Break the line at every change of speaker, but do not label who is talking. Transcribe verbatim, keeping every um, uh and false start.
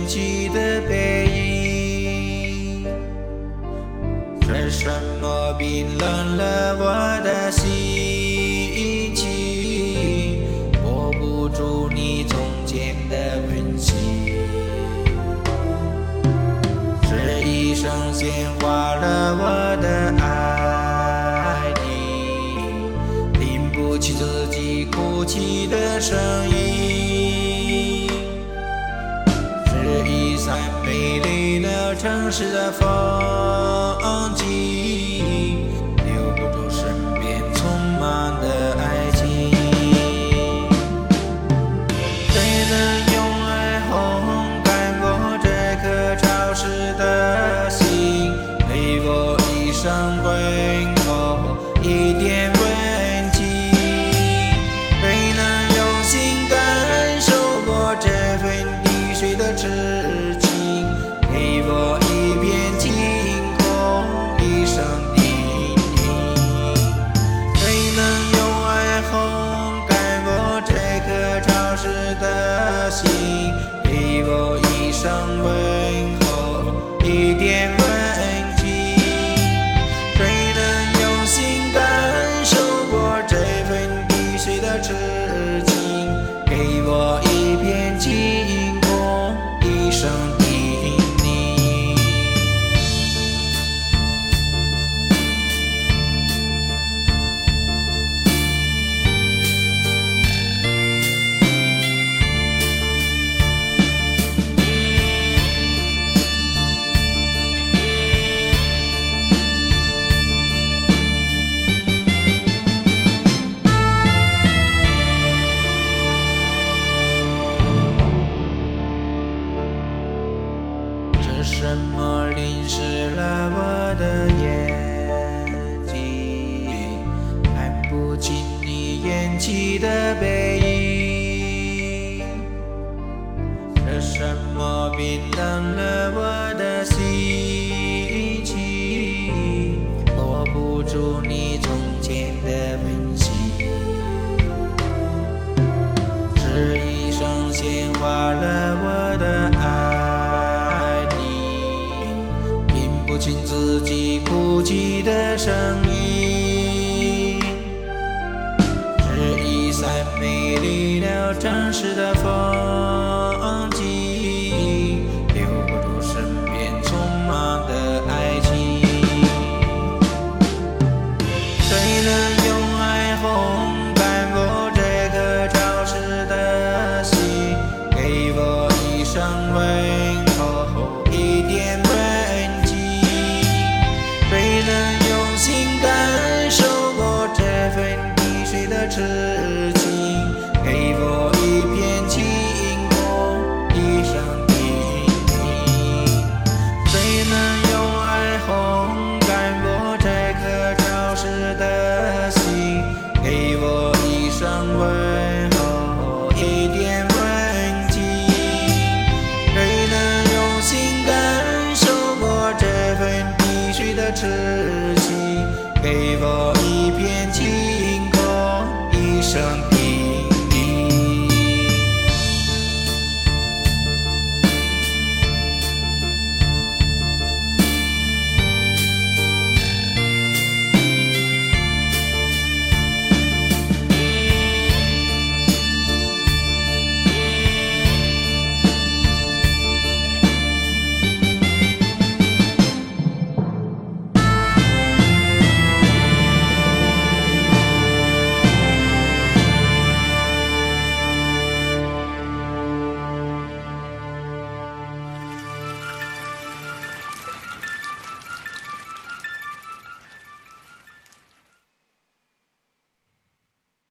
远去的背影。是什么冰冷了我的心情？握不住你从前的温馨。是一声鲜花了我的爱你，听不起自己哭泣的声音。是一扇美丽了城市的风景，留不住身边匆忙的爱情。谁能用爱烘干我这颗潮湿的心，给我一声问候，一点温情？谁能用心感受我这份滴水的痴情，给我一片晴空，一声叮咛？谁能用爱烘干我这颗潮湿的心，给我一声问候，一点温情？谁能用心感受我这份滴水的痴情，给我一片晴空，一声叮咛？是什么淋湿了我的眼睛？看不清你远去的背影。是什么冰冷了我的心情？握不住你从前的温馨。是一声鲜花了我的爱，不清自己哭泣的声音。是一扇美丽了城市的风景，留不住身边匆忙的爱情。谁能用爱烘干我这颗潮湿的心，给我一声问候，一点温情？谁能用心感受我这份滴水的痴情，给我一片晴空，一声叮咛？谁能用爱烘干我这颗潮湿的心，给我一声问候，一点温情？谁能用心感受我这份滴水的痴情，给我一片晴空，一声叮咛？